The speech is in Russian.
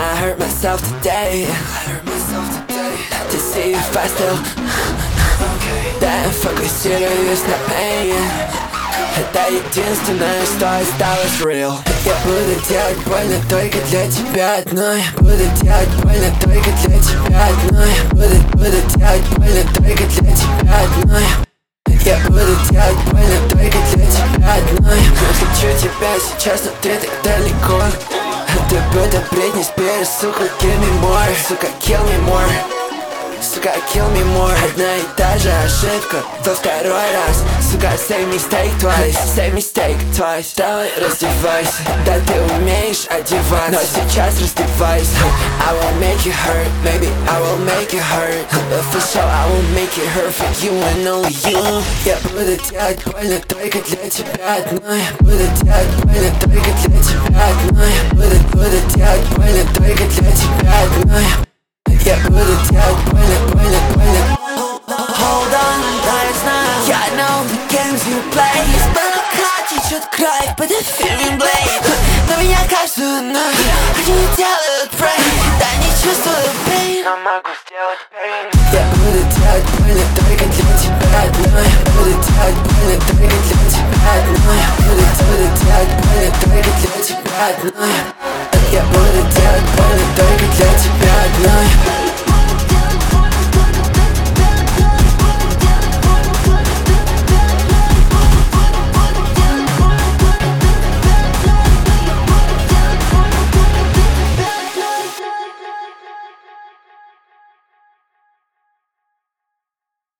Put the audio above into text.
I hurt myself today to see if I still да, фокусируюсь на pain. Это единственное, что осталось real. Я буду делать больно только для тебя одной. Буду делать больно только для тебя одной. Буду делать больно только для тебя одной. Я буду делать больно только для тебя одной. Я хочу тебя сейчас, но ты так далеко. Ты будто Бритни Спирс, сука, give me more. Сука, kill me more. Сука, kill me more. Одна и та же ошибка во второй раз. Сука, same mistake twice. Same mistake twice. Давай раздевайся. Да, ты умеешь одеваться, но сейчас раздевайся. I will make you hurt, maybe I will make you hurt. But for sure I will make it hurt for you and only you. Я буду делать больно только для тебя одной. Буду делать больно только для тебя одной. Буду делать больно только для тебя одной. Я буду делать больно, больно, больно. Hold on, да, я знаю. Я know the games you play. Из моего края течет кровь под эфирным блейд. Но меня каждую ночь они делают брейк. Да, не чувствую pain, но могу сделать pain. Я буду делать больно только для тебя одной. Буду делать больно только для тебя одной. Буду делать больно только для тебя одной.